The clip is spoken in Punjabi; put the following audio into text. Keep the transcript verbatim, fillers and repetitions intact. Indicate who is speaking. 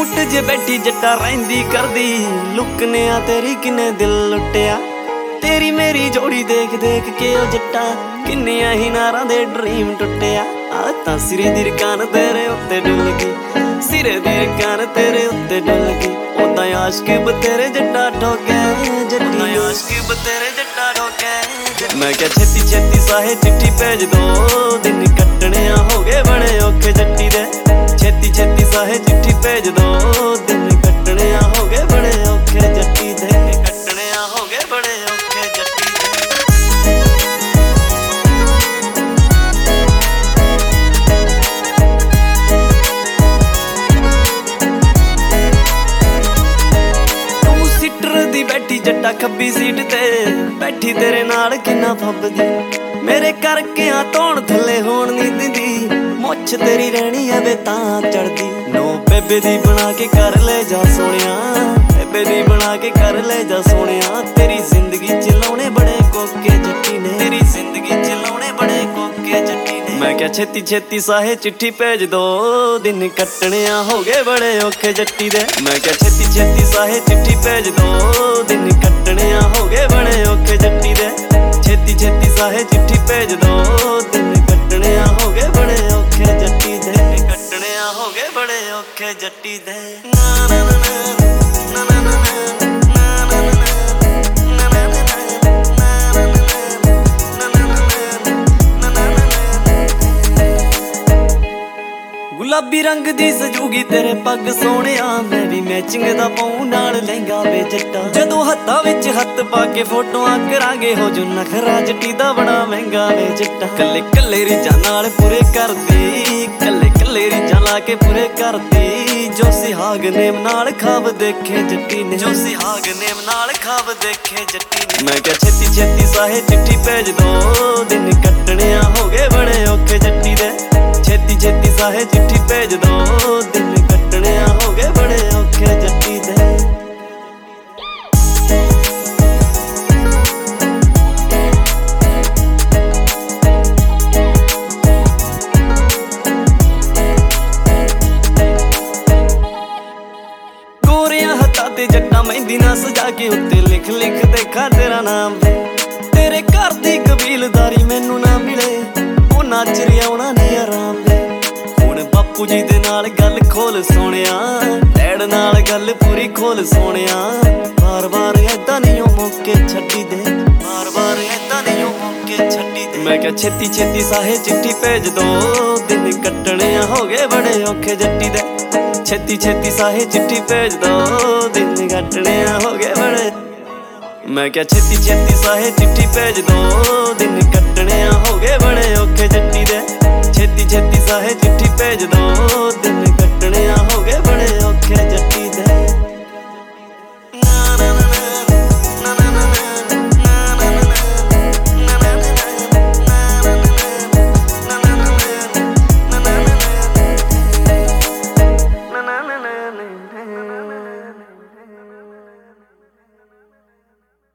Speaker 1: ਊਂਟ ਜੇ ਬੈਠੀ ਜੱਟਾ ਰਹਿੰਦੀ ਕਰਦੀ ਲੁਕਨੇ ਆ ਤੇਰੀ ਕਿਨੇ ਦਿਲ ਲੁੱਟਿਆ। ਤੇਰੀ ਮੇਰੀ ਜੋੜੀ ਦੇਖ ਦੇਖ ਕੇ ਉਹ ਜੱਟਾ ਕਿੰਨੀਆਂ ਹੀ ਨਾਰਾਂ ਦੇ ਡਰੀਮ ਟੁੱਟਿਆ। ਆ ਤਾਂ ਸਿਰੇ ਦੀ ਰਕਾਨ ਤੇਰੇ ਉੱਤੇ ਡੁੱਲ ਗਈ, ਸਿਰੇ ਦੀ ਰਕਾਨ ਤੇਰੇ ਉੱਤੇ ਡੁੱਲ ਗਈ। ਉਦਾਂ ਆਸ਼ਕ ਬਤੇਰੇ ਜੱਟਾ ਠੋਕੇ ਜੱਟੀ, ਆਸ਼ਕ ਬਤੇਰੇ ਜੱਟਾ ਠੋਕੇ। ਮੈਂ ਕਿਹਾ ਛੇਤੀ ਛੇਤੀ ਸਾਹੇ ਚਿੱਠੀ ਭੇਜ ਦੋ, ਦਿਨ ਕੱਟਣੇ ਆ ਹੋ ਗਏ ਬੜੇ ਔਖੇ ਜੱਟੀ ਦੇ। ਛੇਤੀ ਛੇਤੀ ਸਾਹੇ ਚਿੱਠੀ ਭੇਜ ਦੋ, ਦਿਨ ਕੱਟਣੇ ਆ ਹੋ ਗਏ ਬੜੇ ਔਖੇ ਜੱਟੀ ਦੇ। ਕੱਟਣੇ ਆ ਹੋ ਗਏ ਬੜੇ ਔਖੇ ਜੱਟੀ ਦੇ। ਤੂੰ ਸਿੱਟਰ ਦੀ ਬੈਠੀ ਜੱਟਾ ਖੱਬੀ ਸੀਟ ਤੇ ਬੈਠੀ ਤੇਰੇ ਨਾਲ ਕਿੰਨਾ ਫੱਬਦੀ। ਮੇਰੇ ਕਰਕੇ ਆ ਧੌਣ ਥੱਲੇ ਹੋਣ ਨਹੀਂ ਦਿੰਦੀ, ਮੁੱਛ ਤੇਰੀ ਰਹਿਣੀ ਐਵੇਂ ਤਾਂ ਚੜਦੀ। ਨੋ ਬੇਬੇ ਦੀ ਬਣਾ ਕੇ ਕਰ ਲੈ ਜਾ ਸੋਹਣਿਆ, ਬੇਬੇ ਦੀ ਬਣਾ ਕੇ ਕਰ ਲੈ ਜਾ ਸੋਹਣਿਆ। ਤੇਰੀ ਜ਼ਿੰਦਗੀ ਚ ਲਾਉਣੇ ਬੜੇ ਕੋਕੇ ਜੱਟੀ ਨੇ, ਤੇਰੀ ਜ਼ਿੰਦਗੀ ਚ ਲਾਉਣੇ ਬੜੇ ਕੋਕੇ ਜੱਟੀ ਨੇ। ਮੈਂ ਕਿਹਾ ਛੇਤੀ ਛੇਤੀ ਸਾਹੇ ਚਿੱਠੀ ਭੇਜ ਦੋ, ਦਿਨ ਕੱਟਣੇ ਆ ਹੋ ਗਏ ਬੜੇ ਔਖੇ ਜੱਟੀ ਦੇ। ਮੈਂ ਕਿਹਾ ਛੇਤੀ ਛੇਤੀ ਸਾਹੇ ਚਿੱਠੀ ਭੇਜ ਦੋ, ਦਿਨ ਕੱਟਣੇ ਆ ਹੋ ਗਏ ਬੜੇ ਔਖੇ ਜੱਟੀ ਦੇ। ਛੇਤੀ ਛੇਤੀ ਸਾਹੇ ਚਿੱਠੀ ਭੇਜ ਦੋ, ਦਿਨ ਕੱਟਣੇ ਆ ਹੋ ਗਏ ਬੜੇ ਔਖੇ ਜੱਟੀ ਦੇ। ਕੱਟਣੇ ਆ ਹੋ ਗਏ ਬੜੇ ਔਖੇ ਜੱਟੀ ਦੇ। ਨਾ ਨਾ ਨਾ ਨਾ ਨਾ ਨਾ ਗੁਲਾਬੀ ਰੰਗ ਦੀ ਸਜੂਗੀ ਤੇਰੇ ਪੱਗ ਸੋਹਣਿਆ, ਮੈਂ ਵੀ ਮੈਚਿੰਗ ਦਾ ਪਾਉ ਨਾਲ ਲਹਿੰਗਾ ਵੇ ਜੱਟਾ। ਜਦੋਂ ਹੱਥਾਂ ਵਿੱਚ ਹੱਥ ਪਾ ਕੇ ਫੋਟੋਆਂ ਕਰਾਂਗੇ ਹੋ ਜੂ ਨਖਰਾ ਜੱਟੀ ਦਾ ਬੜਾ ਮਹਿੰਗਾ ਵੇ ਜੱਟਾ। ਕੱਲੇ ਕੱਲੇ ਰੀਝਾਂ ਨਾਲ ਪੂਰੇ ਕਰਦੀ, ਕੱਲੇ ਕੱਲੇ ਰੀਝਾਂ ਲਾ ਕੇ ਪੂਰੇ ਕਰਦੀ। ਜੋ ਸਿਹਾਗ ਨੇਮ ਨਾਲ ਖਾਬ ਦੇਖੇ ਜੱਟੀ ਨੇ, ਜੋ ਸਿਹਾਗ ਨੇਮ ਨਾਲ ਖਾਬ ਦੇਖੇ ਜੱਟੀ ਨੇ। ਮੈਂ ਕਿਹਾ ਛੇਤੀ ਛੇਤੀ ਸਾਹੇ ਚਿੱਠੀ ਭੇਜ ਦੋ, ਦਿਨ ਕੱਟਣੇ ਆ ਹੋ ਗਏ ਬੜੇ ਔਖੇ ਜੱਟੀ ਦੇ। ਛੇਤੀ ਛੇਤੀ ਸਾਹੇ ਚਿੱਠੀ ਭੇਜ ਦੋ, ਦਿਨ ਕੱਟਣੇ ਆ ਹੋ ਗਏ ਬੜੇ ਔਖੇ ਜੱਟੀ ਦੇ। ਗੋਰਿਆਂ ਹੱਥਾਂ ਤੇ ਜੱਟਾਂ ਮਹਿੰਦੀ ਨਾ ਸਜਾ ਕੇ ਉੱਤੇ ਲਿਖ ਲਿਖ ਦੇਖਾਂ ਤੇਰਾ ਨਾਮ ਵੇ। ਤੇਰੇ ਘਰ ਦੀ ਕਬੀਲਦਾਰੀ ਮੈਨੂੰ ਨਾ ਮਿਲੇ, ਉਹ ਨੱਚ ਰਿਆਉਣਾ ਨੀ ਆਰਾਮ ਵੇ। ਹੁਣ ਬਾਪੂ ਜੀ ਦੇ ਨਾਲ ਗੱਲ ਖੋਲ ਸੋਹਣਿਆ, ਡੈਡ ਨਾਲ ਗੱਲ ਪੂਰੀ ਖੋਲ ਸੋਹਣਿਆ। ਵਾਰ ਵਾਰ ਏਦਾਂ ਨੀ ਉਹ ਮੌਕੇ ਛੱਡੀ ਦੇ, ਵਾਰ ਵਾਰ ਏਦਾਂ ਨੀ ਉਹ ਮੌਕੇ ਛੱਡੀ ਦੇ। ਮੈਂ ਕਿਹਾ ਛੇਤੀ ਛੇਤੀ ਸਾਹੇ ਚਿੱਠੀ ਭੇਜ ਦੋ, ਦਿਨ ਕੱਟਣੇ ਆ ਹੋ ਗਏ ਬੜੇ ਔਖੇ ਜੱਟੀ ਦੇ। ਛੇਤੀ ਛੇਤੀ ਸਾਹੇ ਚਿੱਠੀ ਭੇਜ ਦੋ, ਦਿਨ ਕੱਟਣੇ ਆ ਹੋ ਗਏ ਬੜੇ। ਮੈਂ ਕਿਹਾ ਛੇਤੀ ਛੇਤੀ ਸਾਹੇ ਚਿੱਠੀ ਭੇਜ ਦੋ, ਦਿਨ ਕੱਟਣੇ ਆ ਹੋ ਗਏ ਬੜੇ ਔਖੇ ਜੱਟੀ ਦੇ। ਛੇਤੀ ਛੇਤੀ ਸਾਹੇ ਚਿੱਠੀ ਭੇਜ ਦੋ, ਦਿਨ